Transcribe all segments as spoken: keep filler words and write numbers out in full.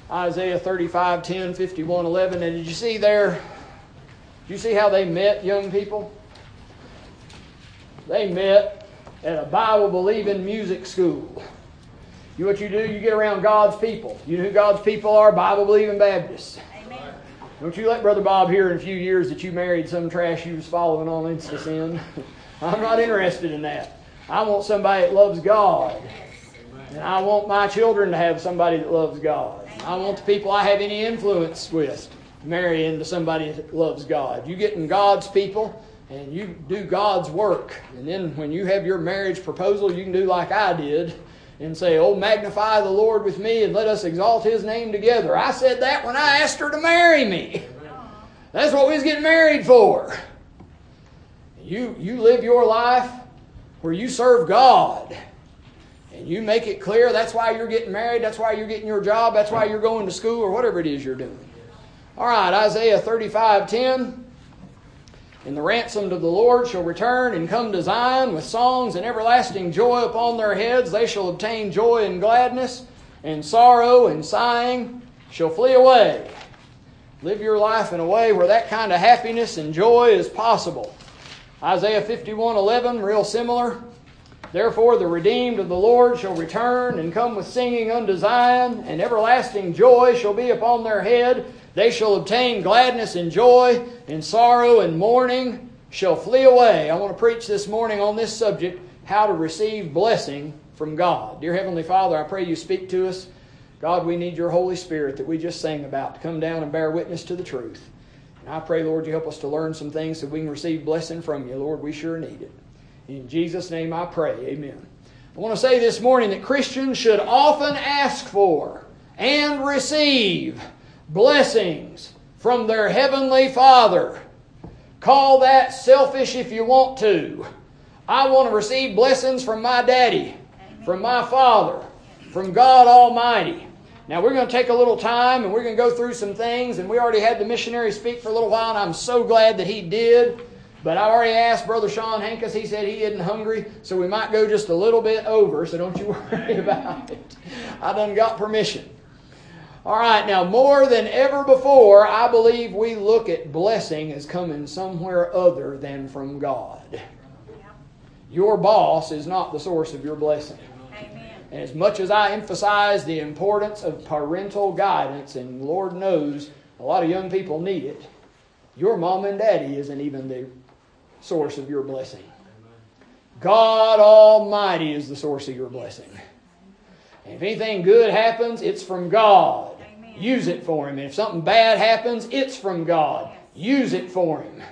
Isaiah thirty-five, ten, fifty-one, eleven. And did you see there, did you see how they met, young people? They met at a Bible-believing music school. You what you do, you get around God's people. You know who God's people are? Bible-believing Baptists. Amen. Don't you let Brother Bob hear in a few years that you married some trash you was following on Insta-Sin. I'm not interested in that. I want somebody that loves God. And I want my children to have somebody that loves God. I want the people I have any influence with to marry into somebody that loves God. You get in God's people and you do God's work. And then when you have your marriage proposal, you can do like I did and say, oh, magnify the Lord with me and let us exalt His name together. I said that when I asked her to marry me. That's what we was getting married for. You, you live your life where you serve God. And you make it clear that's why you're getting married, that's why you're getting your job, that's why you're going to school, or whatever it is you're doing. All right, Isaiah thirty-five, ten. And the ransomed of the Lord shall return and come to Zion with songs and everlasting joy upon their heads. They shall obtain joy and gladness, and sorrow and sighing shall flee away. Live your life in a way where that kind of happiness and joy is possible. Isaiah fifty-one, eleven, real similar. Therefore the redeemed of the Lord shall return and come with singing unto Zion, and everlasting joy shall be upon their head. They shall obtain gladness and joy, and sorrow and mourning shall flee away. I want to preach this morning on this subject, how to receive blessing from God. Dear Heavenly Father, I pray you speak to us. God, we need your Holy Spirit that we just sang about to come down and bear witness to the truth. And I pray, Lord, you help us to learn some things so we can receive blessing from you. Lord, we sure need it. In Jesus' name I pray. Amen. I want to say this morning that Christians should often ask for and receive blessings from their Heavenly Father. Call that selfish if you want to. I want to receive blessings from my daddy, from my Father, from God Almighty. Now we're going to take a little time and we're going to go through some things, and we already had the missionary speak for a little while, and I'm so glad that he did. But I already asked Brother Sean Hankus. He said he isn't hungry, so we might go just a little bit over, so don't you worry about it. I done got permission. All right, now more than ever before, I believe we look at blessing as coming somewhere other than from God. Your boss is not the source of your blessing. Amen. And as much as I emphasize the importance of parental guidance, and Lord knows a lot of young people need it, your mom and daddy isn't even the source of your blessing. God Almighty is the source of your blessing. And if anything good happens, it's from God. Amen. Use it for Him. And if something bad happens, it's from God. Use it for Him.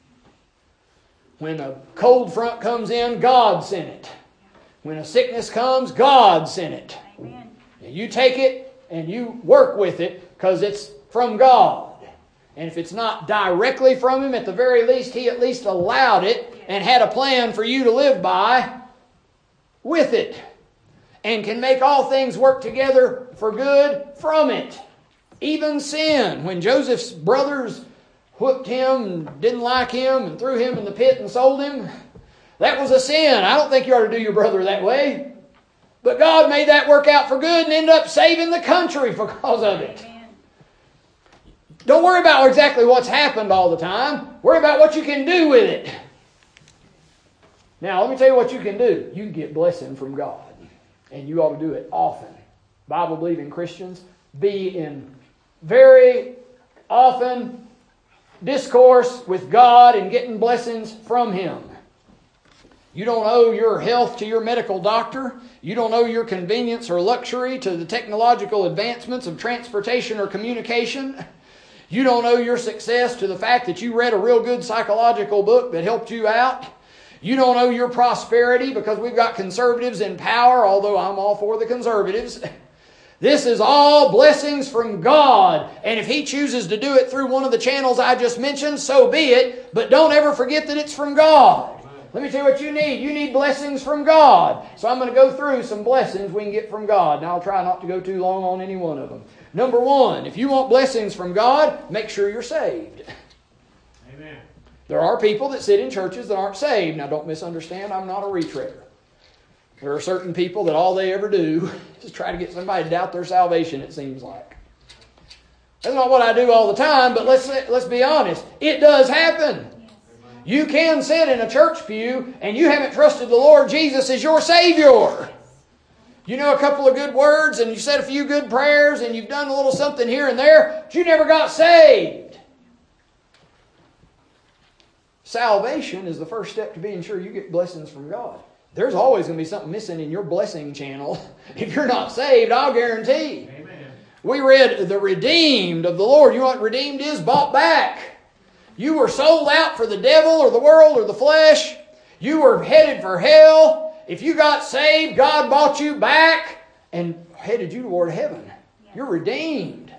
When a cold front comes in, God sent it. When a sickness comes, God sent it. Amen. And you take it and you work with it because it's from God. And if it's not directly from Him, at the very least, He at least allowed it and had a plan for you to live by with it. And can make all things work together for good from it. Even sin. When Joseph's brothers whipped him and didn't like him and threw him in the pit and sold him, that was a sin. I don't think you ought to do your brother that way. But God made that work out for good and ended up saving the country because of it. Don't worry about exactly what's happened all the time. Worry about what you can do with it. Now, let me tell you what you can do. You can get blessing from God. And you ought to do it often. Bible-believing Christians, be in very often discourse with God and getting blessings from Him. You don't owe your health to your medical doctor. You don't owe your convenience or luxury to the technological advancements of transportation or communication. You don't owe your success to the fact that you read a real good psychological book that helped you out. You don't owe your prosperity because we've got conservatives in power, although I'm all for the conservatives. This is all blessings from God. And if He chooses to do it through one of the channels I just mentioned, so be it. But don't ever forget that it's from God. Let me tell you what you need. You need blessings from God. So I'm going to go through some blessings we can get from God. And I'll try not to go too long on any one of them. Number one, if you want blessings from God, make sure you're saved. Amen. There are people that sit in churches that aren't saved. Now don't misunderstand, I'm not a retreader. There are certain people that all they ever do is try to get somebody to doubt their salvation, it seems like. That's not what I do all the time, but let's let's be honest. It does happen. You can sit in a church pew and you haven't trusted the Lord Jesus as your Savior. You know a couple of good words and you said a few good prayers and you've done a little something here and there, but you never got saved. Salvation is the first step to being sure you get blessings from God. There's always going to be something missing in your blessing channel. If you're not saved, I'll guarantee. Amen. We read the redeemed of the Lord. You know what redeemed is? Bought back. You were sold out for the devil or the world or the flesh. You were headed for hell. If you got saved, God bought you back and headed you toward heaven. You're redeemed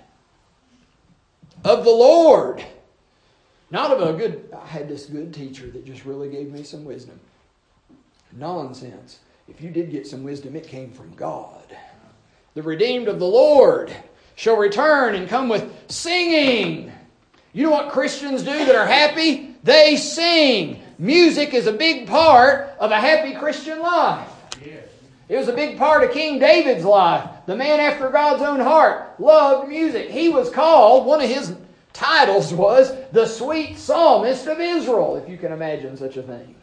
of the Lord. Not of a good... I had this good teacher that just really gave me some wisdom. Nonsense. If you did get some wisdom, it came from God. The redeemed of the Lord shall return and come with singing. You know what Christians do that are happy? They sing. Music is a big part of a happy Christian life. Yes. It was a big part of King David's life. The man after God's own heart loved music. He was called, one of his titles was, the sweet psalmist of Israel, if you can imagine such a thing.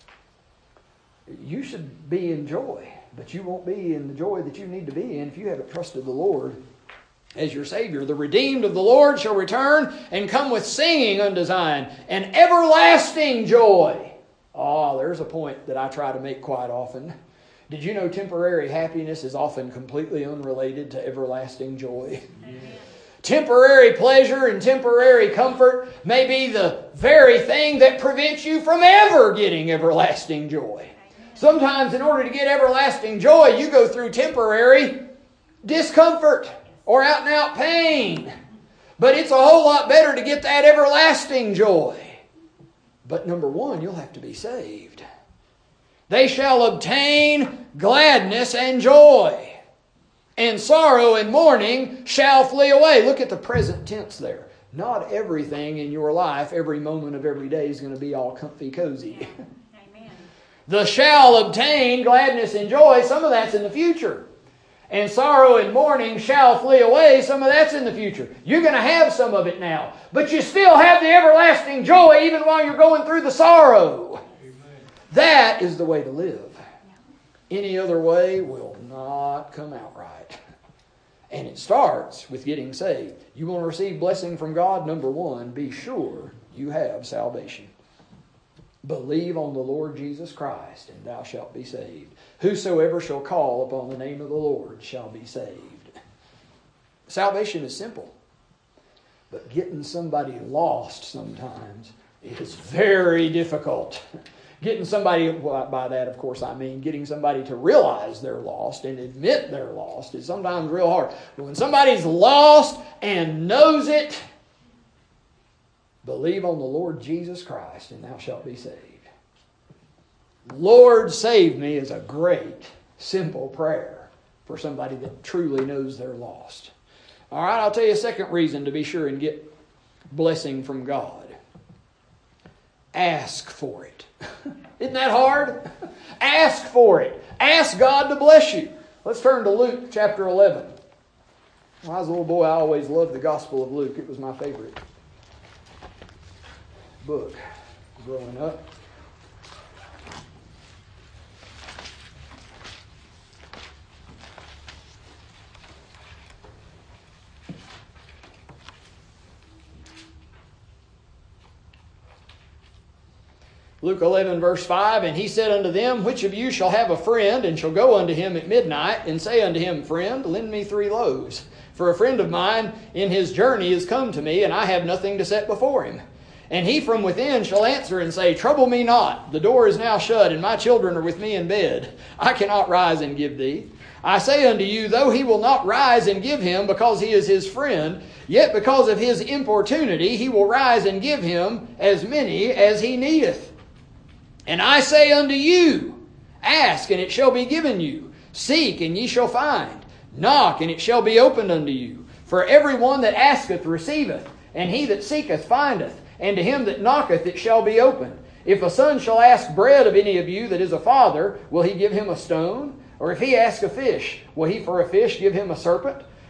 You should be in joy, but you won't be in the joy that you need to be in if you haven't trusted the Lord as your Savior. The redeemed of the Lord shall return and come with singing unto Zion, and everlasting joy. Oh, there's a point that I try to make quite often. Did you know temporary happiness is often completely unrelated to everlasting joy? Amen. Temporary pleasure and temporary comfort may be the very thing that prevents you from ever getting everlasting joy. Sometimes in order to get everlasting joy, you go through temporary discomfort or out and out pain. But it's a whole lot better to get that everlasting joy. But number one, you'll have to be saved. They shall obtain gladness and joy, and sorrow and mourning shall flee away. Look at the present tense there. Not everything in your life, every moment of every day is going to be all comfy cozy. Amen. The shall obtain gladness and joy, some of that's in the future. And sorrow and mourning shall flee away, some of that's in the future. You're going to have some of it now. But you still have the everlasting joy even while you're going through the sorrow. Amen. That is the way to live. Any other way will not come out right. And it starts with getting saved. You want to receive blessing from God? Number one, be sure you have salvation. Believe on the Lord Jesus Christ, and thou shalt be saved. Whosoever shall call upon the name of the Lord shall be saved. Salvation is simple. But getting somebody lost sometimes is very difficult. Getting somebody, well, by that, of course, I mean getting somebody to realize they're lost and admit they're lost is sometimes real hard. But when somebody's lost and knows it, believe on the Lord Jesus Christ, and thou shalt be saved. Lord, save me is a great, simple prayer for somebody that truly knows they're lost. All right, I'll tell you a second reason to be sure and get blessing from God. Ask for it. Isn't that hard? Ask for it. Ask God to bless you. Let's turn to Luke chapter eleven. When I was a little boy, I always loved the Gospel of Luke. It was my favorite book growing up. Luke eleven verse five, and he said unto them, which of you shall have a friend, and shall go unto him at midnight, and say unto him, Friend, lend me three loaves. For a friend of mine in his journey is come to me, and I have nothing to set before him. And he from within shall answer and say, Trouble me not, the door is now shut, and my children are with me in bed. I cannot rise and give thee. I say unto you, though he will not rise and give him, because he is his friend, yet because of his importunity he will rise and give him as many as he needeth. And I say unto you, Ask, and it shall be given you. Seek, and ye shall find. Knock, and it shall be opened unto you. For every one that asketh receiveth, and he that seeketh findeth, and to him that knocketh it shall be opened. If a son shall ask bread of any of you that is a father, will he give him a stone? Or if he ask a fish, will he for a fish give him a serpent?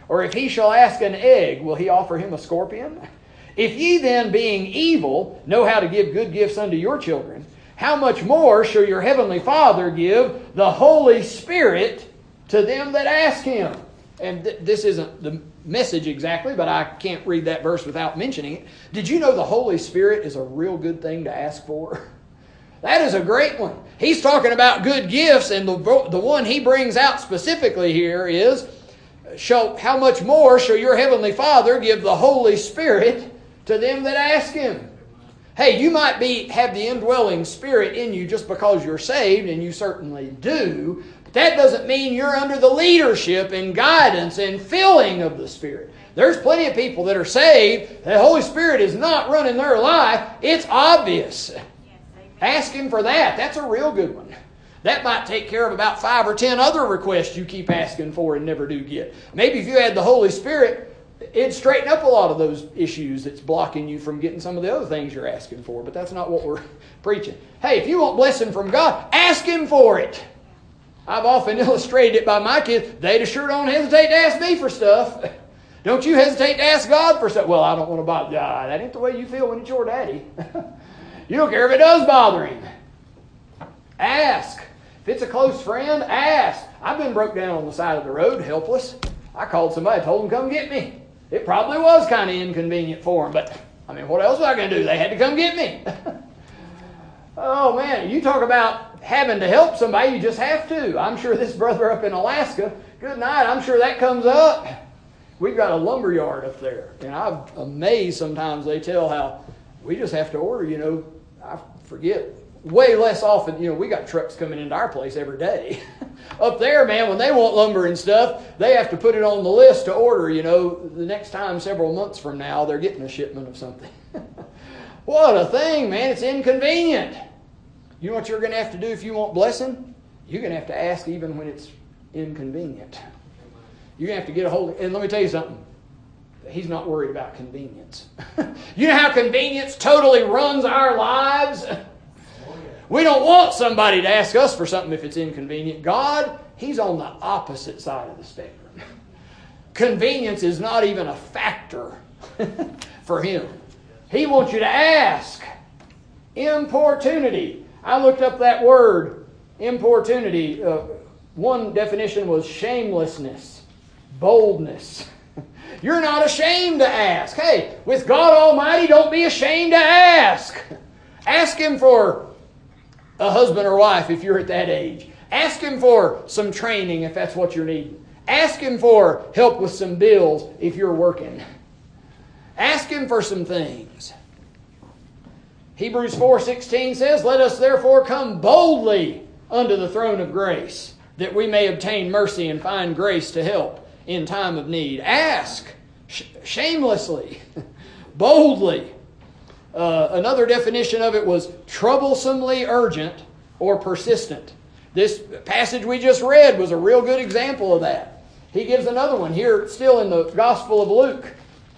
Or if he shall ask an egg, will he offer him a scorpion? If ye then, being evil, know how to give good gifts unto your children, how much more shall your heavenly Father give the Holy Spirit to them that ask him? And th- this isn't the message exactly, but I can't read that verse without mentioning it. Did you know the Holy Spirit is a real good thing to ask for? That is a great one. He's talking about good gifts, and the, the one he brings out specifically here is, shall, how much more shall your heavenly Father give the Holy Spirit to them that ask him? Hey, you might be have the indwelling Spirit in you just because you're saved, and you certainly do, but that doesn't mean you're under the leadership and guidance and filling of the Spirit. There's plenty of people that are saved, the Holy Spirit is not running their life. It's obvious. Ask him for that. That's a real good one. That might take care of about five or ten other requests you keep asking for and never do get. Maybe if you had the Holy Spirit, it'd straighten up a lot of those issues that's blocking you from getting some of the other things you're asking for. But that's not what we're preaching. Hey, if you want blessing from God, ask him for it. I've often illustrated it by my kids. They sure don't hesitate to ask me for stuff. Don't you hesitate to ask God for stuff? Well, I don't want to bother God. That ain't the way you feel when it's your daddy. You don't care if it does bother him. Ask. If it's a close friend, ask. I've been broke down on the side of the road, helpless. I called somebody, told them come get me. It probably was kind of inconvenient for them, but I mean, what else was I going to do? They had to come get me. Oh man, you talk about having to help somebody, you just have to. I'm sure this brother up in Alaska, good night, I'm sure that comes up. We've got a lumber yard up there, and I'm amazed sometimes they tell how we just have to order, you know, I forget, way less often, you know, we got trucks coming into our place every day. Up there, man, when they want lumber and stuff, they have to put it on the list to order, you know, the next time several months from now, they're getting a shipment of something. What a thing, man, it's inconvenient. You know what you're going to have to do if you want blessing? You're going to have to ask even when it's inconvenient. You're going to have to get a hold of, and let me tell you something. He's not worried about convenience. You know how convenience totally runs our lives? We don't want somebody to ask us for something if it's inconvenient. God, he's on the opposite side of the spectrum. Convenience is not even a factor for him. He wants you to ask. Importunity. I looked up that word, importunity. Uh, one definition was shamelessness, boldness. You're not ashamed to ask. Hey, with God Almighty, don't be ashamed to ask. Ask him for a husband or wife if you're at that age. Ask him for some training if that's what you're needing. Ask him for help with some bills if you're working. Ask him for some things. Hebrews four sixteen says, let us therefore come boldly unto the throne of grace, that we may obtain mercy and find grace to help in time of need. Ask sh- shamelessly, boldly. Uh, another definition of it was troublesomely urgent or persistent. This passage we just read was a real good example of that. He gives another one here, still in the Gospel of Luke,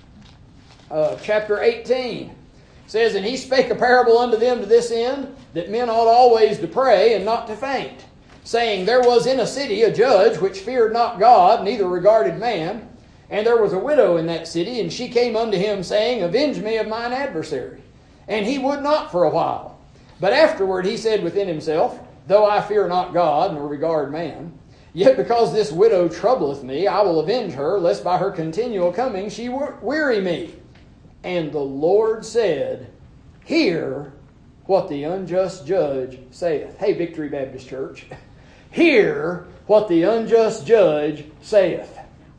uh, chapter eighteen. It says, and he spake a parable unto them to this end, that men ought always to pray and not to faint, saying, there was in a city a judge which feared not God, neither regarded man. And there was a widow in that city, and she came unto him, saying, avenge me of mine adversary. And he would not for a while. But afterward he said within himself, though I fear not God, nor regard man, yet because this widow troubleth me, I will avenge her, lest by her continual coming she weary me. And the Lord said, hear what the unjust judge saith. Hey, Victory Baptist Church, hear what the unjust judge saith.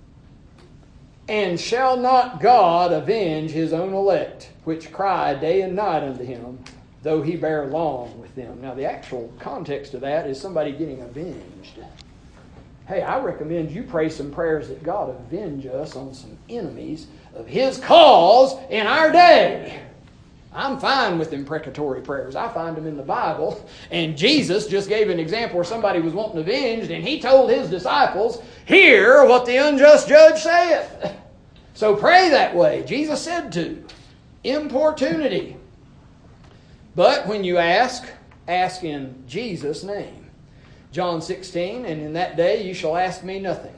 And shall not God avenge his own elect, which cry day and night unto him, though he bear long with them? Now, the actual context of that is somebody getting avenged. Hey, I recommend you pray some prayers that God avenge us on some enemies of his cause in our day. I'm fine with imprecatory prayers. I find them in the Bible. And Jesus just gave an example where somebody was wanting avenged, and he told his disciples, hear what the unjust judge saith. So pray that way. Jesus said to. Importunity. But when you ask, ask in Jesus' name. John sixteen, and in that day you shall ask me nothing.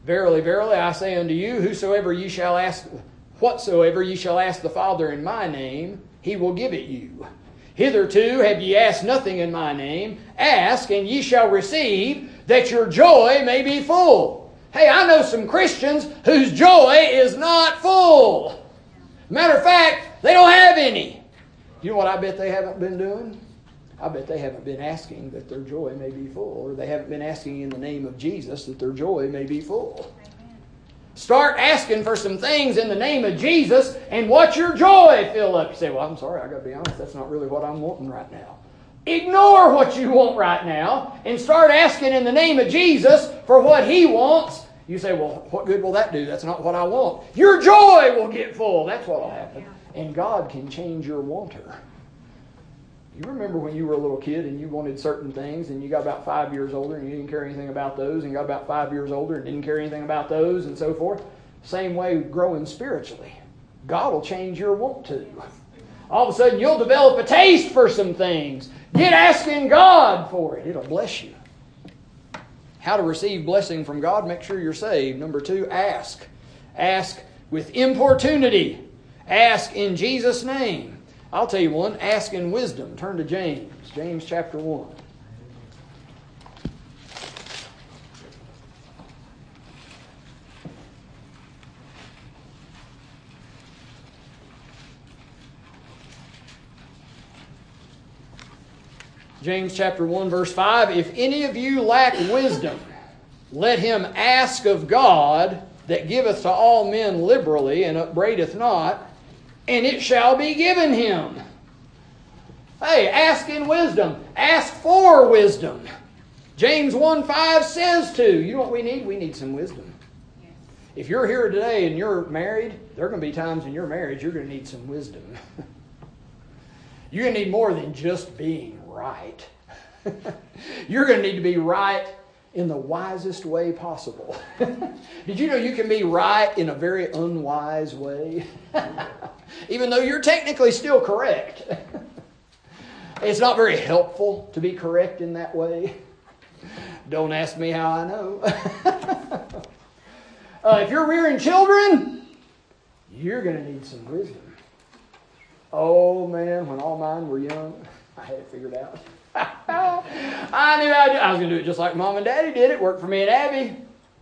Verily, verily, I say unto you, whosoever ye shall ask, whatsoever ye shall ask the Father in my name, he will give it you. Hitherto have ye asked nothing in my name. Ask, and ye shall receive, that your joy may be full. Hey, I know some Christians whose joy is not full. Matter of fact, they don't have any. You know what I bet they haven't been doing? I bet they haven't been asking that their joy may be full, or they haven't been asking in the name of Jesus that their joy may be full. Amen. Start asking for some things in the name of Jesus and watch your joy fill up. You say, well, I'm sorry, I got to be honest, that's not really what I'm wanting right now. Ignore what you want right now and start asking in the name of Jesus for what He wants. You say, well, what good will that do? That's not what I want. Your joy will get full. That's what will happen. And God can change your wanter. You remember when you were a little kid and you wanted certain things and you got about five years older and you didn't care anything about those, and you got about five years older and didn't care anything about those, and so forth? Same way growing spiritually. God will change your want to. All of a sudden you'll develop a taste for some things. Get asking God for it. It'll bless you. How to receive blessing from God? Make sure you're saved. Number two, ask. Ask with importunity. Ask in Jesus' name. I'll tell you one, ask in wisdom. Turn to James, James chapter one. James chapter one, verse five, if any of you lack wisdom, let him ask of God, that giveth to all men liberally, and upbraideth not, and it shall be given him. Hey, ask in wisdom. Ask for wisdom. James one five says to. You know what we need? We need some wisdom. Yes. If you're here today and you're married, there are going to be times in your marriage you're going to need some wisdom. You're going to need more than just being right. You're going to need to be right in the wisest way possible. Did you know you can be right in a very unwise way? Even though you're technically still correct. It's not very helpful to be correct in that way. Don't ask me how I know. uh, if you're rearing children, you're going to need some wisdom. Oh man, when all mine were young, I had it figured out. I knew I, I was going to do it just like Mom and Daddy did. It worked for me and Abby.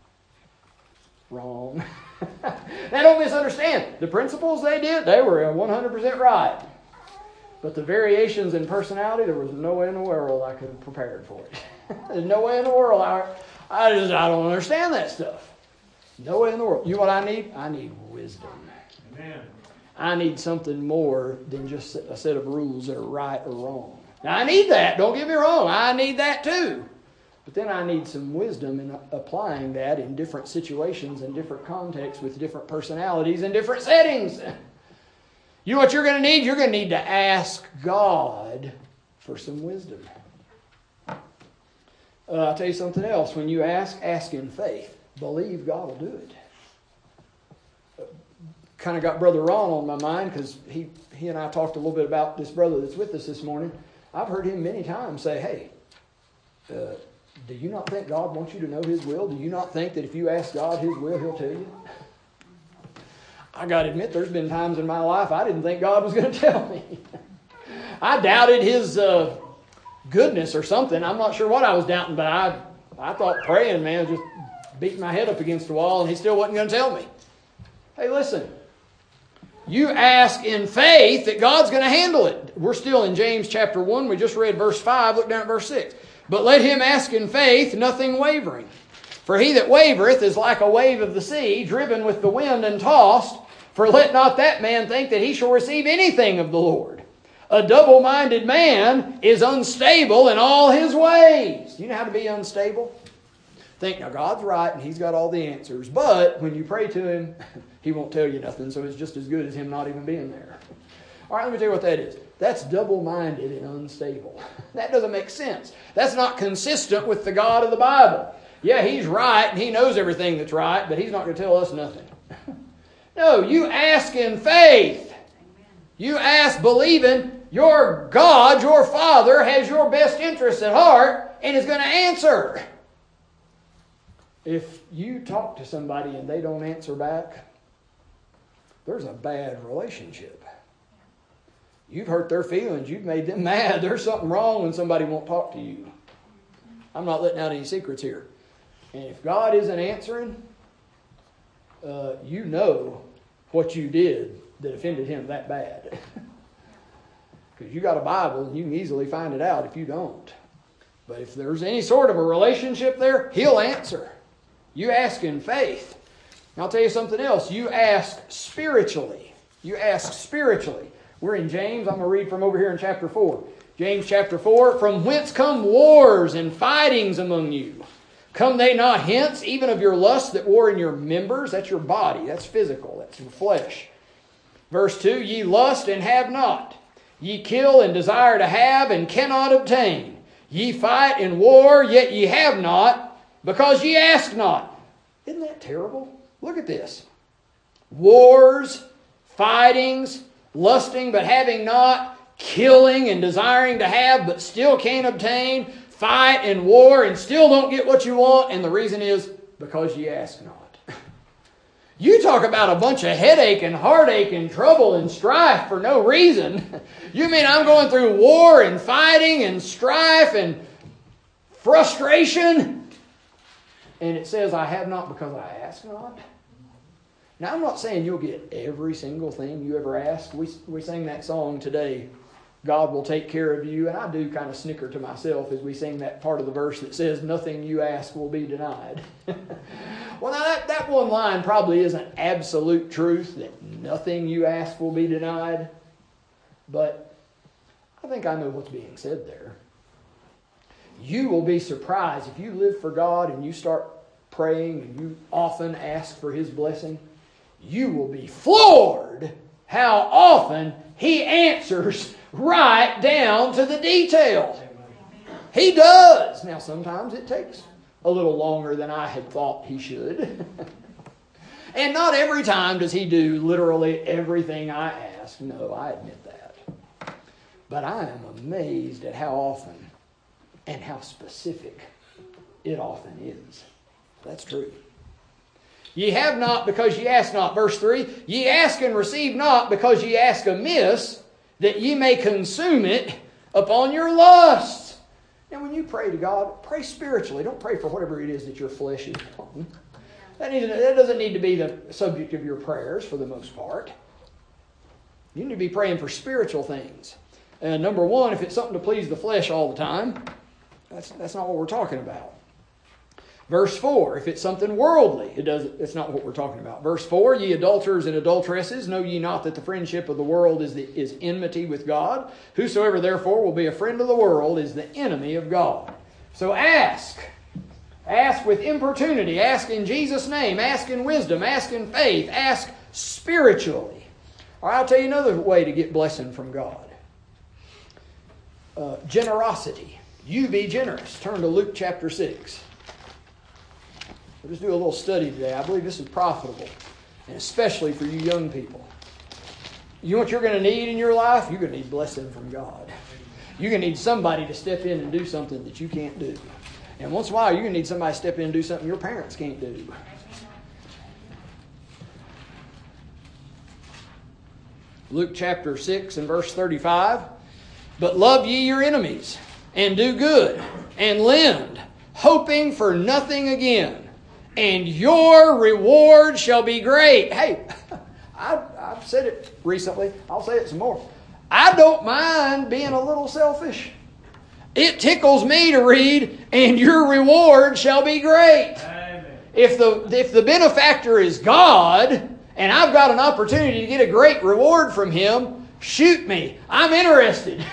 Wrong. Now don't misunderstand. The principles they did, they were one hundred percent right. But the variations in personality, there was no way in the world I could have prepared for it. There's no way in the world. I, I just I don't understand that stuff. No way in the world. You know what I need? I need wisdom. Amen. I need something more than just a set of rules that are right or wrong. Now, I need that. Don't get me wrong. I need that too. But then I need some wisdom in applying that in different situations and different contexts with different personalities and different settings. You know what you're going to need? You're going to need to ask God for some wisdom. Uh, I'll tell you something else. When you ask, ask in faith. Believe God will do it. Uh, kind of got Brother Ron on my mind because he, he and I talked a little bit about this brother that's with us this morning. I've heard him many times say, hey, uh, do you not think God wants you to know His will? Do you not think that if you ask God His will, He'll tell you? I got to admit, there's been times in my life I didn't think God was going to tell me. I doubted His uh, goodness or something. I'm not sure what I was doubting, but I, I thought praying, man, just beating my head up against the wall, and He still wasn't going to tell me. Hey, listen. You ask in faith that God's going to handle it. We're still in James chapter one. We just read verse five. Look down at verse six. But let him ask in faith, nothing wavering. For he that wavereth is like a wave of the sea, driven with the wind and tossed. For let not that man think that he shall receive anything of the Lord. A double-minded man is unstable in all his ways. You know how to be unstable? Think, now God's right and He's got all the answers. But when you pray to Him, He won't tell you nothing. So it's just as good as Him not even being there. All right, let me tell you what that is. That's double-minded and unstable. That doesn't make sense. That's not consistent with the God of the Bible. Yeah, He's right and He knows everything that's right, but He's not going to tell us nothing. No, you ask in faith. You ask believing your God, your Father, has your best interests at heart and is going to answer. If you talk to somebody and they don't answer back, there's a bad relationship. You've hurt their feelings. You've made them mad. There's something wrong when somebody won't talk to you. I'm not letting out any secrets here. And if God isn't answering, uh, you know what you did that offended him that bad. Because you got a Bible and you can easily find it out if you don't. But if there's any sort of a relationship there, he'll answer. You ask in faith. And I'll tell you something else. You ask spiritually. You ask spiritually. We're in James. I'm going to read from over here in chapter four. James chapter four. From whence come wars and fightings among you? Come they not hence, even of your lusts that war in your members? That's your body. That's physical. That's your flesh. Verse two. Ye lust and have not. Ye kill and desire to have and cannot obtain. Ye fight and war, yet ye have not, because ye ask not. Isn't that terrible? Look at this. Wars, fightings, lusting but having not, killing and desiring to have but still can't obtain, fight and war and still don't get what you want, and the reason is because ye ask not. You talk about a bunch of headache and heartache and trouble and strife for no reason. You mean I'm going through war and fighting and strife and frustration? And it says, I have not because I ask not. Now, I'm not saying you'll get every single thing you ever ask. We, we sang that song today, God will take care of you. And I do kind of snicker to myself as we sing that part of the verse that says, nothing you ask will be denied. Well, now that, that one line probably isn't absolute truth, that nothing you ask will be denied. But I think I know what's being said there. You will be surprised if you live for God and you start praying and you often ask for His blessing. You will be floored how often He answers right down to the detail. He does. Now, sometimes it takes a little longer than I had thought He should. And not every time does He do literally everything I ask. No, I admit that. But I am amazed at how often and how specific it often is. That's true. Ye have not because ye ask not. Verse three, ye ask and receive not because ye ask amiss, that ye may consume it upon your lusts. Now, when you pray to God, pray spiritually. Don't pray for whatever it is that your flesh is wanting. That, that doesn't need to be the subject of your prayers for the most part. You need to be praying for spiritual things. And number one, if it's something to please the flesh all the time, that's, that's not what we're talking about. Verse four, if it's something worldly, it does, it's not what we're talking about. Verse four, ye adulterers and adulteresses, know ye not that the friendship of the world is, the, is enmity with God? Whosoever therefore will be a friend of the world is the enemy of God. So ask. Ask with importunity. Ask in Jesus' name. Ask in wisdom. Ask in faith. Ask spiritually. All right, I'll tell you another way to get blessing from God. Uh, generosity. You be generous. Turn to Luke chapter six. We'll just do a little study today. I believe this is profitable, and especially for you young people. You know what you're going to need in your life? You're going to need blessing from God. You're going to need somebody to step in and do something that you can't do. And once in a while, you're going to need somebody to step in and do something your parents can't do. Luke chapter six and verse thirty-five. But love ye your enemies, and do good, and lend, hoping for nothing again. And your reward shall be great. Hey, I, I've said it recently. I'll say it some more. I don't mind being a little selfish. It tickles me to read, and your reward shall be great. Amen. If the, if the benefactor is God, and I've got an opportunity to get a great reward from Him, shoot me. I'm interested.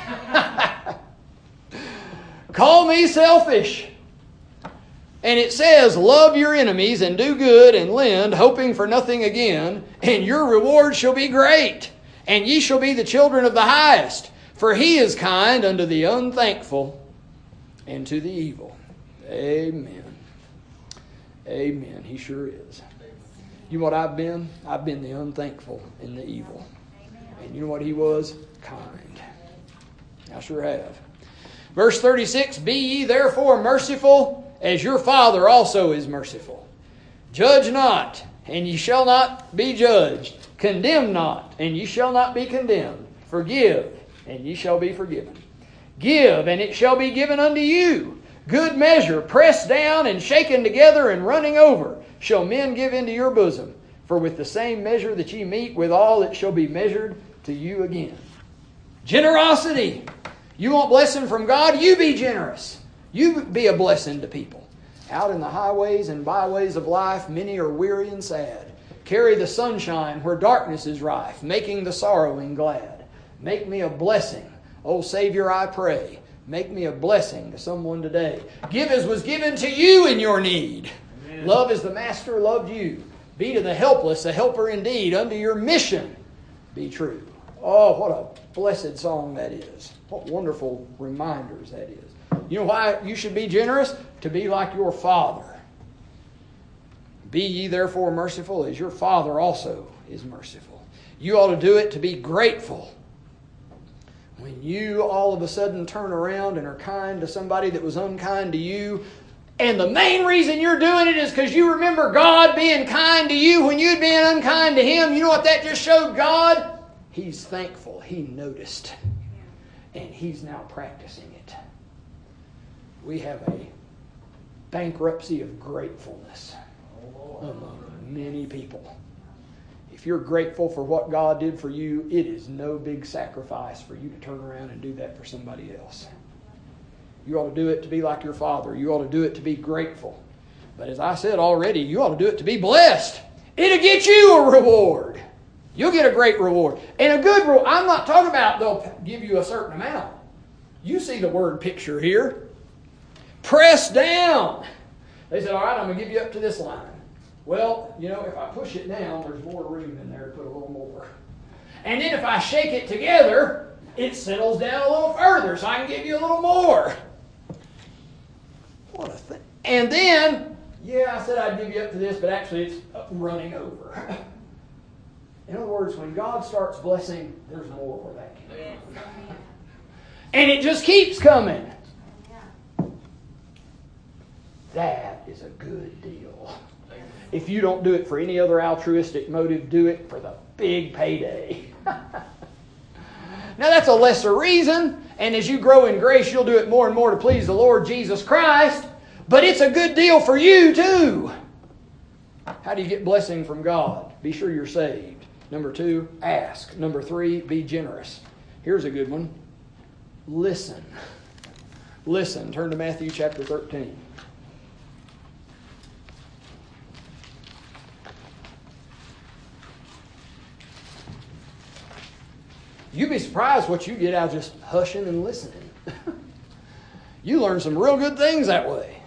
Call me selfish. And it says, love your enemies and do good and lend, hoping for nothing again, and your reward shall be great, and ye shall be the children of the highest, for He is kind unto the unthankful and to the evil. Amen. Amen. He sure is. You know what I've been? I've been the unthankful and the evil. And you know what He was? Kind. I sure have. Verse thirty-six, be ye therefore merciful, as your Father also is merciful. Judge not, and ye shall not be judged. Condemn not, and ye shall not be condemned. Forgive, and ye shall be forgiven. Give, and it shall be given unto you. Good measure, pressed down and shaken together and running over, shall men give into your bosom. For with the same measure that ye meet withal, it shall be measured to you again. Generosity. You want blessing from God? You be generous. You be a blessing to people. Out in the highways and byways of life, many are weary and sad. Carry the sunshine where darkness is rife, making the sorrowing glad. Make me a blessing. O Savior, I pray. Make me a blessing to someone today. Give as was given to you in your need. Amen. Love as the Master loved you. Be to the helpless a helper indeed. Unto your mission be true. Oh, what a blessed song that is. What wonderful reminders that is. You know why you should be generous? To be like your Father. Be ye therefore merciful as your Father also is merciful. You ought to do it to be grateful. When you all of a sudden turn around and are kind to somebody that was unkind to you, and the main reason you're doing it is because you remember God being kind to you when you'd been unkind to Him, you know what that just showed God? He's thankful. He noticed. And He's now practicing it. We have a bankruptcy of gratefulness among many people. If you're grateful for what God did for you, it is no big sacrifice for you to turn around and do that for somebody else. You ought to do it to be like your Father. You ought to do it to be grateful. But as I said already, you ought to do it to be blessed. It'll get you a reward. You'll get a great reward. And a good reward. I'm not talking about they'll give you a certain amount. You see the word picture here. Press down. They said, all right, I'm going to give you up to this line. Well, you know, if I push it down, there's more room in there to put a little more. And then if I shake it together, it settles down a little further, so I can give you a little more. What a thing. And then, yeah, I said I'd give you up to this, but actually it's running over. In other words, when God starts blessing, there's more where that can come. And it just keeps coming. That is a good deal. If you don't do it for any other altruistic motive, do it for the big payday. Now that's a lesser reason, and as you grow in grace, you'll do it more and more to please the Lord Jesus Christ, but it's a good deal for you too. How do you get blessing from God? Be sure you're saved. Number two, ask. Number three, be generous. Here's a good one. Listen. Listen. Turn to Matthew chapter thirteen. You'd be surprised what you get out of just hushing and listening. You learn some real good things that way.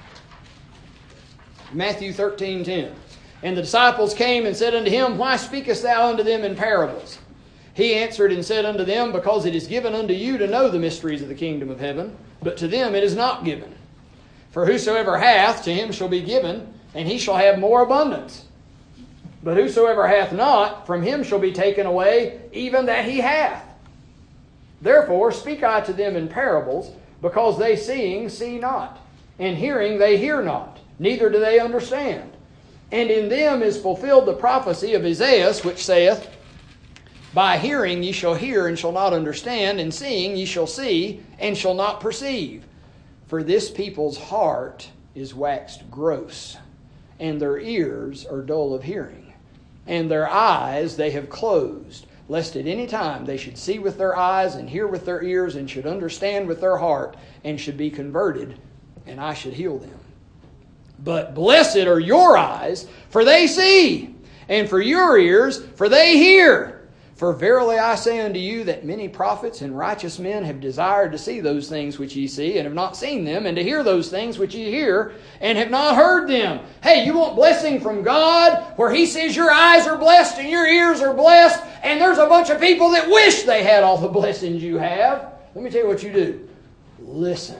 Matthew thirteen ten. And the disciples came and said unto him, Why speakest thou unto them in parables? He answered and said unto them, Because it is given unto you to know the mysteries of the kingdom of heaven, but to them it is not given. For whosoever hath, to him shall be given, and he shall have more abundance. But whosoever hath not, from him shall be taken away, even that he hath. Therefore speak I to them in parables, because they seeing see not, and hearing they hear not, neither do they understand. And in them is fulfilled the prophecy of Isaiah, which saith, By hearing ye shall hear and shall not understand, and seeing ye shall see and shall not perceive. For this people's heart is waxed gross, and their ears are dull of hearing, and their eyes they have closed, lest at any time they should see with their eyes and hear with their ears and should understand with their heart and should be converted, and I should heal them. But blessed are your eyes, for they see, and for your ears, for they hear. For verily I say unto you that many prophets and righteous men have desired to see those things which ye see, and have not seen them, and to hear those things which ye hear, and have not heard them. Hey, you want blessing from God, where He says your eyes are blessed and your ears are blessed, and there's a bunch of people that wish they had all the blessings you have. Let me tell you what you do. Listen.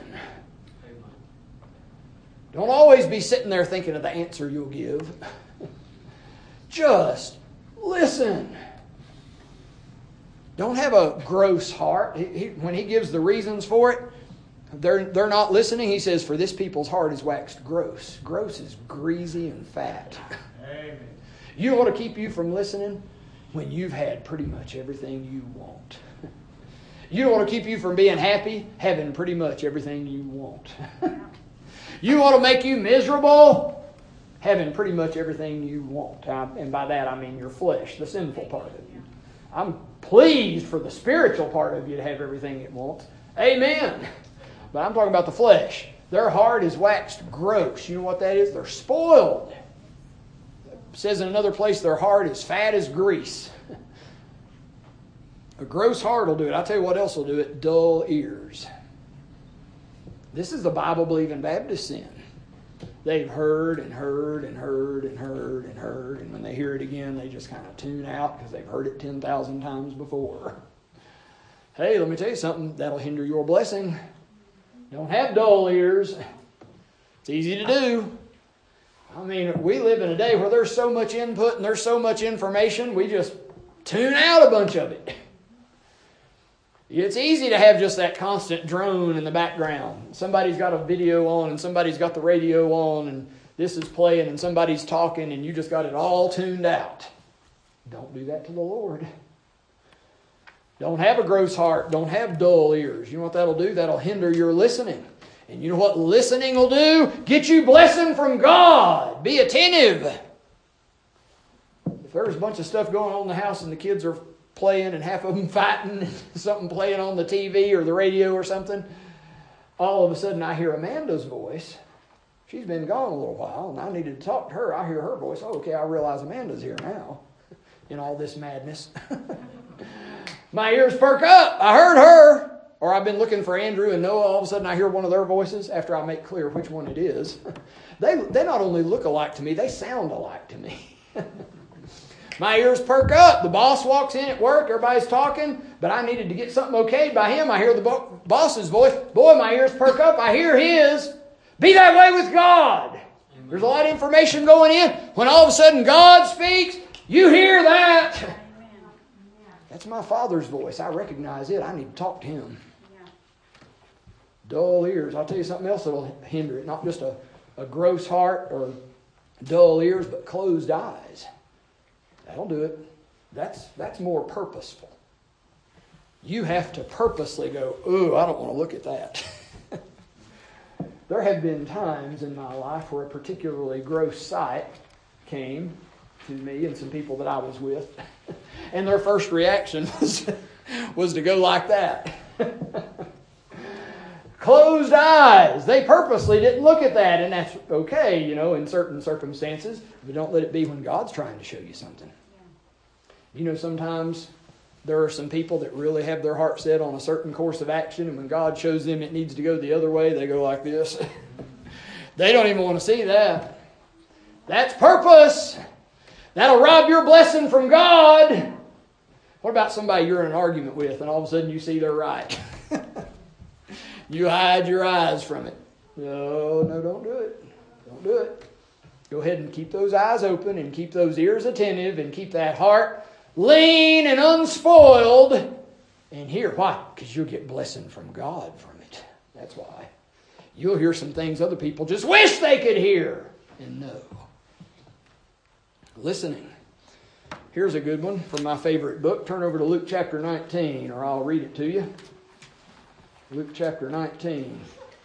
Don't always be sitting there thinking of the answer you'll give. Just listen. Don't have a gross heart. He, he, when he gives the reasons for it, They're, they're not listening. He says, for this people's heart is waxed gross. Gross is greasy and fat. Amen. You know what will keep you from listening? When you've had pretty much everything you want. You know what will keep you from being happy? Having pretty much everything you want. You know what will make you miserable? Having pretty much everything you want. And by that I mean your flesh, the sinful part of you. I'm pleased for the spiritual part of you to have everything it wants. Amen. But I'm talking about the flesh. Their heart is waxed gross. You know what that is? They're spoiled. It says in another place their heart is fat as grease. A gross heart will do it. I'll tell you what else will do it. Dull ears. This is the Bible-believing Baptist sin. They've heard and heard and heard and heard and heard, and when they hear it again, they just kind of tune out because they've heard it ten thousand times before. Hey, let me tell you something. That'll hinder your blessing. Don't have dull ears. It's easy to do. I mean, we live in a day where there's so much input and there's so much information, we just tune out a bunch of it. It's easy to have just that constant drone in the background. Somebody's got a video on and somebody's got the radio on and this is playing and somebody's talking and you just got it all tuned out. Don't do that to the Lord. Don't have a gross heart. Don't have dull ears. You know what that'll do? That'll hinder your listening. And you know what listening will do? Get you blessing from God. Be attentive. If there's a bunch of stuff going on in the house and the kids are playing and half of them fighting and something playing on the T V or the radio or something, all of a sudden I hear Amanda's voice. She's been gone a little while and I needed to talk to her. I hear her voice. Oh, okay, I realize Amanda's here now in all this madness. My ears perk up. I heard her. Or I've been looking for Andrew and Noah. All of a sudden I hear one of their voices after I make clear which one it is. They, they not only look alike to me, they sound alike to me. My ears perk up. The boss walks in at work. Everybody's talking. But I needed to get something okayed by him. I hear the bo- boss's voice. Boy, my ears perk up. I hear his. Be that way with God. There's a lot of information going in. When all of a sudden God speaks, you hear that. That's my Father's voice. I recognize it. I need to talk to Him. Yeah. Dull ears. I'll tell you something else that'll hinder it. Not just a, a gross heart or dull ears, but closed eyes. That'll do it. That's, that's more purposeful. You have to purposely go, ooh, I don't want to look at that. There have been times in my life where a particularly gross sight came to me and some people that I was with. And their first reaction was, was to go like that. Closed eyes. They purposely didn't look at that. And that's okay, you know, in certain circumstances. But don't let it be when God's trying to show you something. Yeah. You know, sometimes there are some people that really have their heart set on a certain course of action. And when God shows them it needs to go the other way, they go like this. They don't even want to see that. That's purpose. That'll rob your blessing from God. What about somebody you're in an argument with and all of a sudden you see they're right? You hide your eyes from it. No, no, don't do it. Don't do it. Go ahead and keep those eyes open and keep those ears attentive and keep that heart lean and unspoiled. And hear. Why? Because you'll get blessing from God from it. That's why. You'll hear some things other people just wish they could hear and know. Listening. Here's a good one from my favorite book. Turn over to Luke chapter nineteen, or I'll read it to you. Luke chapter nineteen.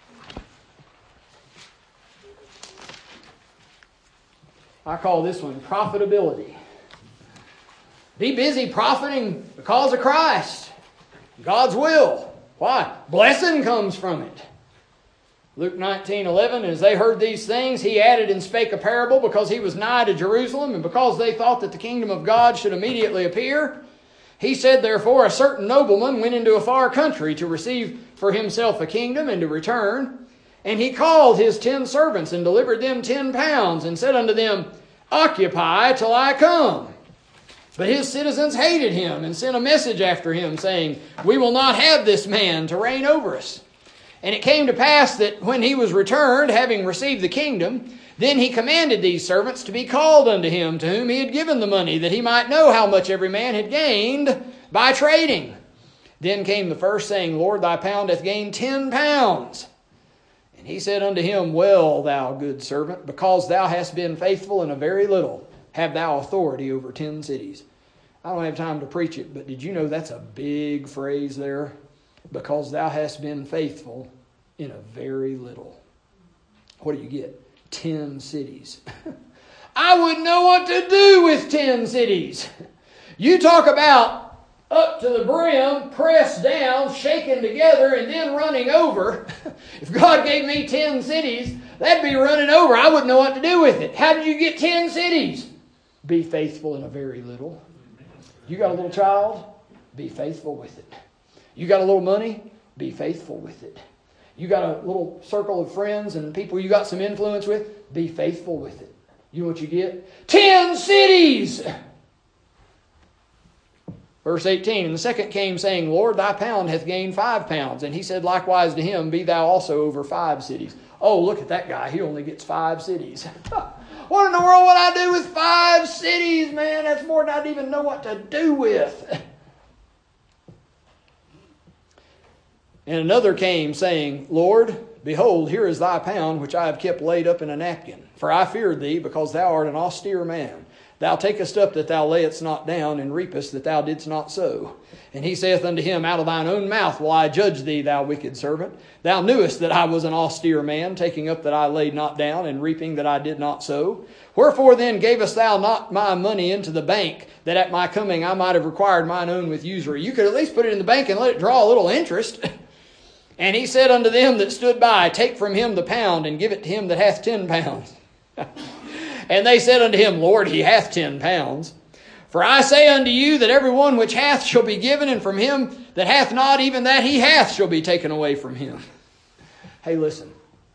I call this one profitability. Be busy profiting the cause of Christ. God's will. Why? Blessing comes from it. Luke nineteen eleven, as they heard these things, he added and spake a parable because he was nigh to Jerusalem and because they thought that the kingdom of God should immediately appear. He said, therefore, a certain nobleman went into a far country to receive for himself a kingdom and to return. And he called his ten servants and delivered them ten pounds and said unto them, occupy till I come. But his citizens hated him and sent a message after him, saying, we will not have this man to reign over us. And it came to pass that when he was returned, having received the kingdom, then he commanded these servants to be called unto him, to whom he had given the money, that he might know how much every man had gained by trading. Then came the first, saying, Lord, thy pound hath gained ten pounds. And he said unto him, Well, thou good servant, because thou hast been faithful in a very little, have thou authority over ten cities. I don't have time to preach it, but did you know that's a big phrase there? Because thou hast been faithful in a very little. What do you get? Ten cities. I wouldn't know what to do with ten cities. You talk about up to the brim, pressed down, shaken together, and then running over. If God gave me ten cities, that'd be running over. I wouldn't know what to do with it. How did you get ten cities? Be faithful in a very little. You got a little child? Be faithful with it. You got a little money? Be faithful with it. You got a little circle of friends and people you got some influence with? Be faithful with it. You know what you get? Ten cities! Verse eighteen, and the second came, saying, Lord, thy pound hath gained five pounds. And he said likewise to him, Be thou also over five cities. Oh, look at that guy. He only gets five cities. What in the world would I do with five cities, man? That's more than I'd even know what to do with. And another came, saying, Lord, behold, here is thy pound, which I have kept laid up in a napkin. For I feared thee, because thou art an austere man. Thou takest up that thou layest not down, and reapest that thou didst not sow. And he saith unto him, Out of thine own mouth will I judge thee, thou wicked servant. Thou knewest that I was an austere man, taking up that I laid not down, and reaping that I did not sow. Wherefore then gavest thou not my money into the bank, that at my coming I might have required mine own with usury? You could at least put it in the bank and let it draw a little interest. And he said unto them that stood by, Take from him the pound, and give it to him that hath ten pounds. And they said unto him, Lord, he hath ten pounds. For I say unto you that every one which hath shall be given, and from him that hath not, even that he hath shall be taken away from him. Hey, listen.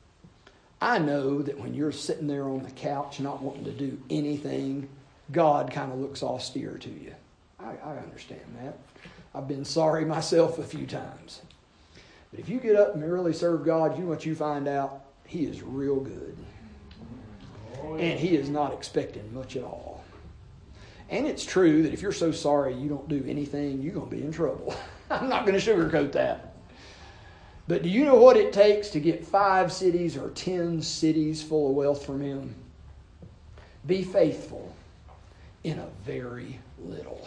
I know that when you're sitting there on the couch not wanting to do anything, God kind of looks austere to you. I, I understand that. I've been sorry myself a few times. But if you get up and really serve God, you know what you find out? He is real good. And He is not expecting much at all. And it's true that if you're so sorry you don't do anything, you're going to be in trouble. I'm not going to sugarcoat that. But do you know what it takes to get five cities or ten cities full of wealth from Him? Be faithful in a very little.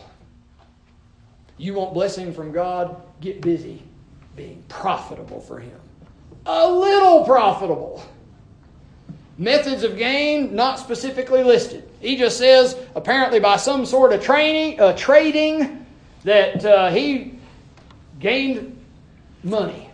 You want blessing from God? Get busy being profitable for Him. A little profitable. Methods of gain, not specifically listed. He just says, apparently by some sort of training, uh, trading, that uh, he gained money.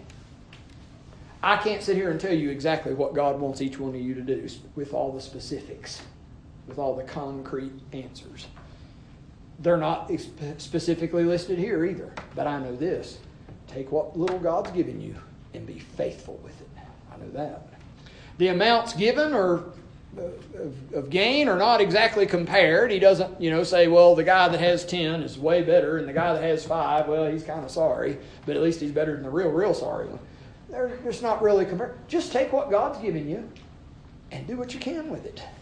I can't sit here and tell you exactly what God wants each one of you to do with all the specifics, with all the concrete answers. They're not specifically listed here either. But I know this. Take what little God's given you and be faithful with it. I know that. The amounts given or of, of gain are not exactly compared. He doesn't, you know, say, well, the guy that has ten is way better, and the guy that has five, well, he's kind of sorry, but at least he's better than the real, real sorry one. They're just not really compared. Just take what God's given you and do what you can with it.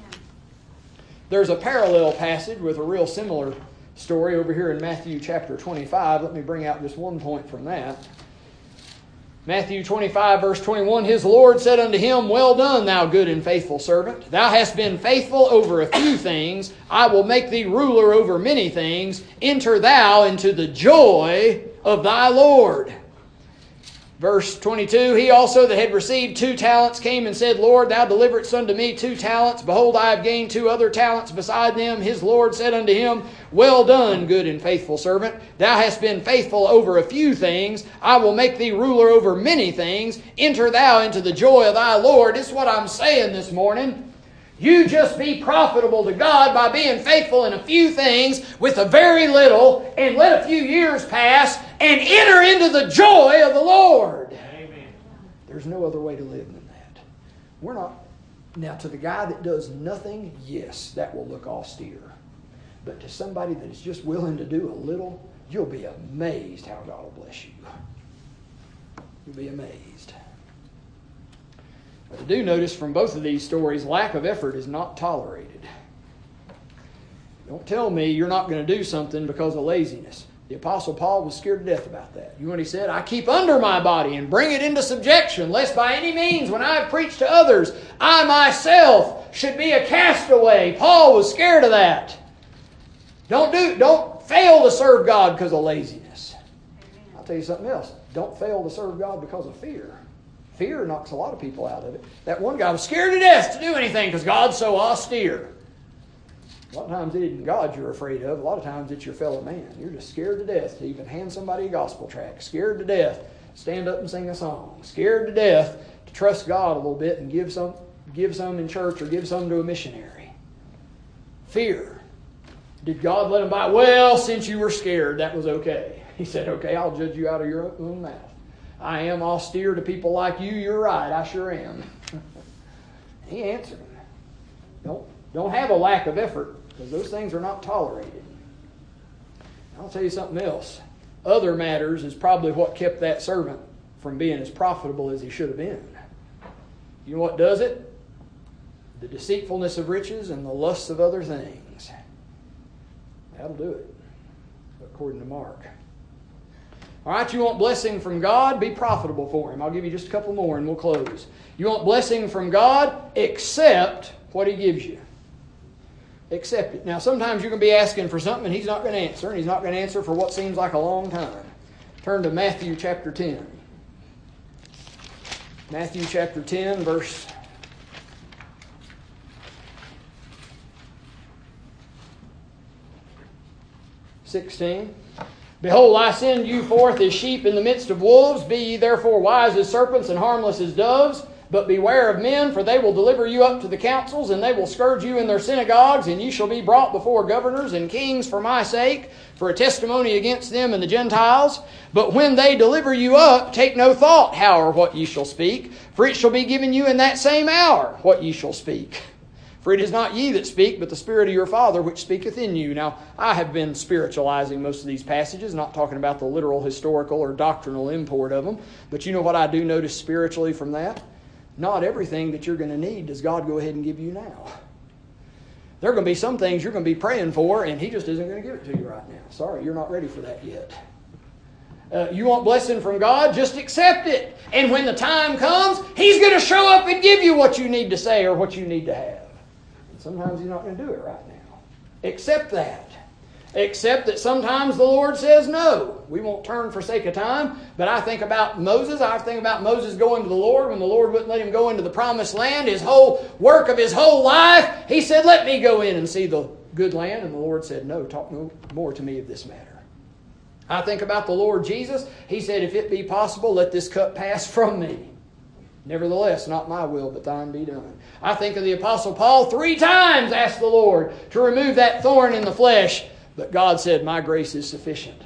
There's a parallel passage with a real similar story over here in Matthew chapter twenty-five. Let me bring out just one point from that. Matthew twenty-five, verse twenty-one, His Lord said unto him, Well done, thou good and faithful servant. Thou hast been faithful over a few things. I will make thee ruler over many things. Enter thou into the joy of thy Lord. Verse twenty-two, He also that had received two talents came and said, Lord, thou deliveredst unto me two talents. Behold, I have gained two other talents beside them. His Lord said unto him, Well done, good and faithful servant. Thou hast been faithful over a few things. I will make thee ruler over many things. Enter thou into the joy of thy Lord. This is what I'm saying this morning. You just be profitable to God by being faithful in a few things with a very little, and let a few years pass and enter into the joy of the Lord. Amen. There's no other way to live than that. We're not. Now, to the guy that does nothing, yes, that will look austere. But to somebody that is just willing to do a little, you'll be amazed how God will bless you. You'll be amazed. But I do notice from both of these stories, lack of effort is not tolerated. Don't tell me you're not going to do something because of laziness. The Apostle Paul was scared to death about that. You know what he said? I keep under my body and bring it into subjection, lest by any means, when I preach to others, I myself should be a castaway. Paul was scared of that. Don't do, don't fail to serve God because of laziness. I'll tell you something else. Don't fail to serve God because of fear. Fear knocks a lot of people out of it. That one guy was scared to death to do anything because God's so austere. A lot of times it isn't God you're afraid of. A lot of times it's your fellow man. You're just scared to death to even hand somebody a gospel tract. Scared to death to stand up and sing a song. Scared to death to trust God a little bit and give some, give some in church or give some to a missionary. Fear. Did God let him by? Well, since you were scared, that was okay. He said, okay, I'll judge you out of your own mouth. I am austere to people like you. You're right. I sure am. He answered him. Don't, don't have a lack of effort, because those things are not tolerated. I'll tell you something else. Other matters is probably what kept that servant from being as profitable as he should have been. You know what does it? The deceitfulness of riches and the lusts of other things. That'll do it, according to Mark. All right, you want blessing from God? Be profitable for Him. I'll give you just a couple more and we'll close. You want blessing from God? Accept what He gives you. Accept it. Now, sometimes you're going to be asking for something and He's not going to answer, and He's not going to answer for what seems like a long time. Turn to Matthew chapter ten. Matthew chapter ten, verse sixteen. Behold, I send you forth as sheep in the midst of wolves. Be ye therefore wise as serpents and harmless as doves. But beware of men, for they will deliver you up to the councils, and they will scourge you in their synagogues, and ye shall be brought before governors and kings for my sake, for a testimony against them and the Gentiles. But when they deliver you up, take no thought how or what ye shall speak, for it shall be given you in that same hour what ye shall speak. For it is not ye that speak, but the Spirit of your Father which speaketh in you. Now, I have been spiritualizing most of these passages, not talking about the literal, historical, or doctrinal import of them. But you know what I do notice spiritually from that? Not everything that you're going to need does God go ahead and give you now. There are going to be some things you're going to be praying for, and He just isn't going to give it to you right now. Sorry, you're not ready for that yet. Uh, you want blessing from God? Just accept it. And when the time comes, He's going to show up and give you what you need to say or what you need to have. Sometimes He's not going to do it right now. Accept that. Accept that sometimes the Lord says no. We won't turn for sake of time, but I think about Moses. I think about Moses going to the Lord when the Lord wouldn't let him go into the promised land. His whole work of his whole life, he said, let me go in and see the good land. And the Lord said, no, talk no more to me of this matter. I think about the Lord Jesus. He said, if it be possible, let this cup pass from me. Nevertheless, not my will, but thine be done. I think of the Apostle Paul, three times asked the Lord to remove that thorn in the flesh. But God said, my grace is sufficient.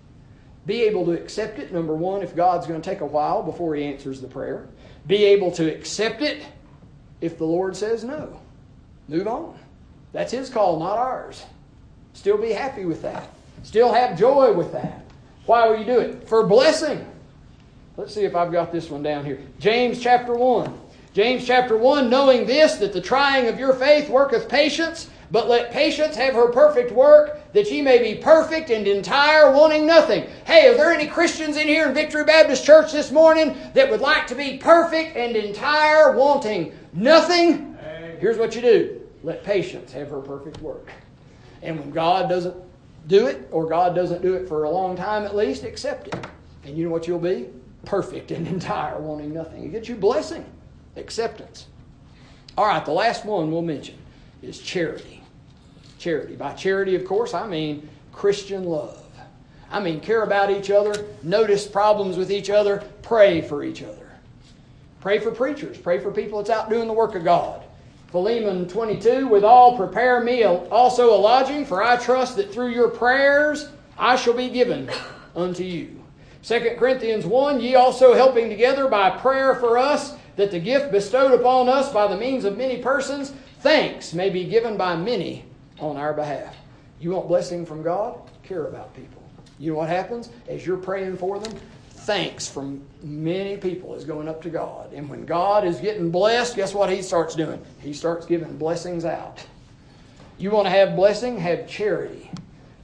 Be able to accept it, number one, if God's going to take a while before He answers the prayer. Be able to accept it if the Lord says no. Move on. That's His call, not ours. Still be happy with that. Still have joy with that. Why will you do it? For blessing. Let's see if I've got this one down here. James chapter one. James chapter one, knowing this, that the trying of your faith worketh patience, but let patience have her perfect work, that ye may be perfect and entire, wanting nothing. Hey, are there any Christians in here in Victory Baptist Church this morning that would like to be perfect and entire, wanting nothing? Here's what you do. Let patience have her perfect work. And when God doesn't do it, or God doesn't do it for a long time at least, accept it. And you know what you'll be? Perfect and entire, wanting nothing. It gets you blessing. Acceptance. All right, the last one we'll mention is charity. Charity. By charity, of course, I mean Christian love. I mean care about each other, notice problems with each other, pray for each other. Pray for preachers. Pray for people that's out doing the work of God. Philemon twenty-two, withal prepare me also a lodging, for I trust that through your prayers I shall be given unto you. Second Corinthians one, ye also helping together by prayer for us, that the gift bestowed upon us by the means of many persons, thanks may be given by many on our behalf. You want blessing from God? Care about people. You know what happens? As you're praying for them, thanks from many people is going up to God. And when God is getting blessed, guess what He starts doing? He starts giving blessings out. You want to have blessing? Have charity.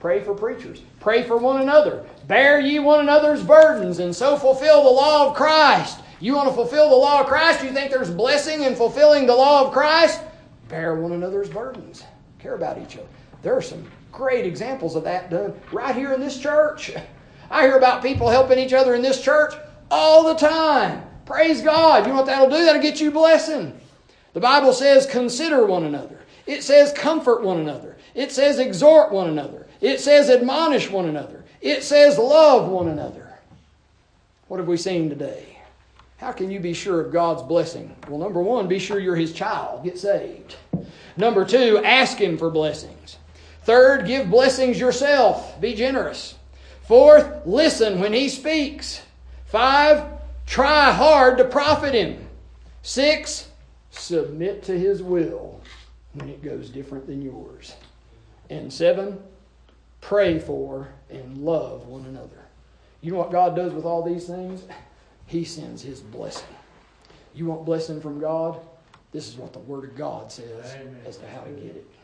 Pray for preachers. Pray for one another. Bear ye one another's burdens, and so fulfill the law of Christ. You want to fulfill the law of Christ? You think there's blessing in fulfilling the law of Christ? Bear one another's burdens. Care about each other. There are some great examples of that done right here in this church. I hear about people helping each other in this church all the time. Praise God. You know what that'll do? That'll get you blessing. The Bible says consider one another. It says comfort one another. It says exhort one another. It says admonish one another. It says love one another. What have we seen today? How can you be sure of God's blessing? Well, number one, be sure you're His child. Get saved. Number two, ask Him for blessings. Third, give blessings yourself. Be generous. Fourth, listen when He speaks. Five, try hard to profit Him. Six, submit to His will when it goes different than yours. And seven, pray for and love one another. You know what God does with all these things? He sends His blessing. You want blessing from God? This is what the Word of God says Amen. As to how to get it.